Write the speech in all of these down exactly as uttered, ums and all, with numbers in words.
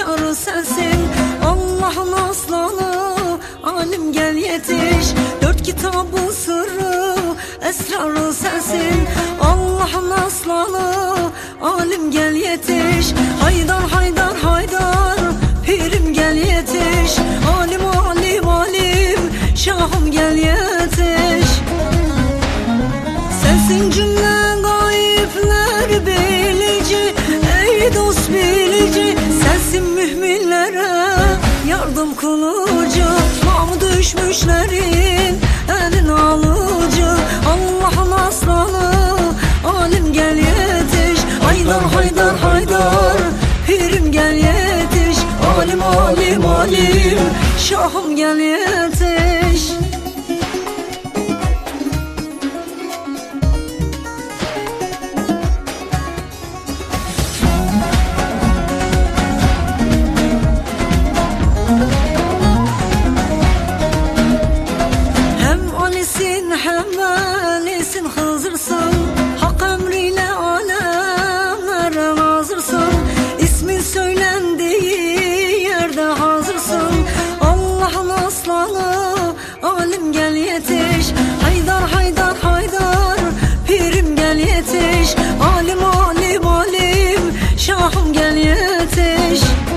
hünkârı sensin, Allah'ın aslanı, alim gel yetiş. Dört kitabın sırrı, esrarı sensin, Allah'ın aslanı, alim gel yetiş. Haydar haydar haydar, pirim gel yetiş. Alim alim alim, şahım gel yetiş. Sensin cümle gayipler bilici, ey dost bilici. Sensin müminlere yardım kılıcı, namı düşmüşlerin elin alıcı. Allah'ın aslanı, alim gel yetiş. Haydar haydar haydar, pirim gel yetiş. Alim alim alim, şahım gel yetiş. Hem velisin, Hızırsın, hak emriyle alemlere nazırsın. İsmin söylendiği yerde hazırsın, Allah'ın aslanı, alim gel yetiş. Haydar haydar haydar, pirim gel yetiş. Alim alim alim, şahım gel yetiş.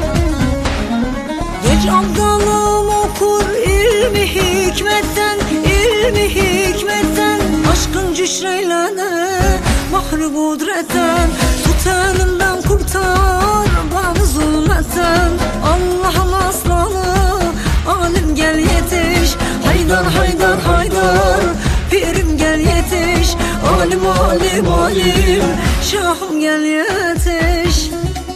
Geç abdalım okur ilmi hikmetten, ilmi hikmetten. Aşkın cüşreylene mahri kudretten. Tut elimden kurtar beni zulmetten. Allah'ın aslanı, alim gel yetiş. Haydar haydar haydar, pirim gel yetiş. Alim alim alim, şahım gel yetiş.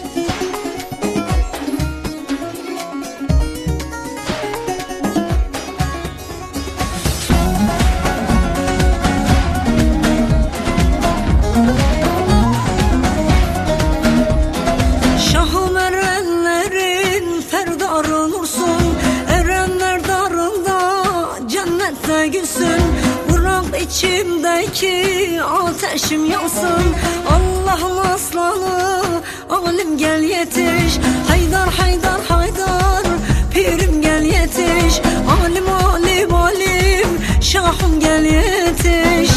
Gülsün, bırak içimdeki ateşim yansın. Allah'ın aslanı, alim gel yetiş. Haydar haydar haydar, pirim gel yetiş. Alim alim alim, şahım gel yetiş.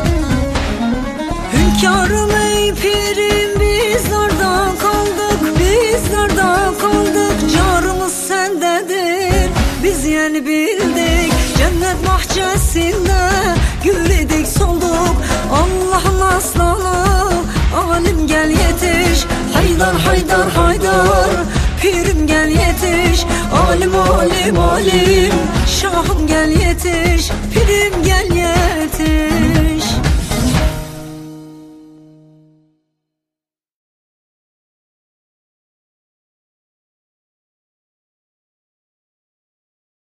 Hünkârım ey pirim, biz nerede kaldık, biz nerede kaldık. Carımız sendedir, biz yeni bildik. Cennet bahçesinde gül idik solduk. Allah'ın aslanı, alim gel yetiş. Haydar haydar haydar, pirim gel yetiş. Alim alim alim, şahım gel yetiş. Pirim gel yetiş.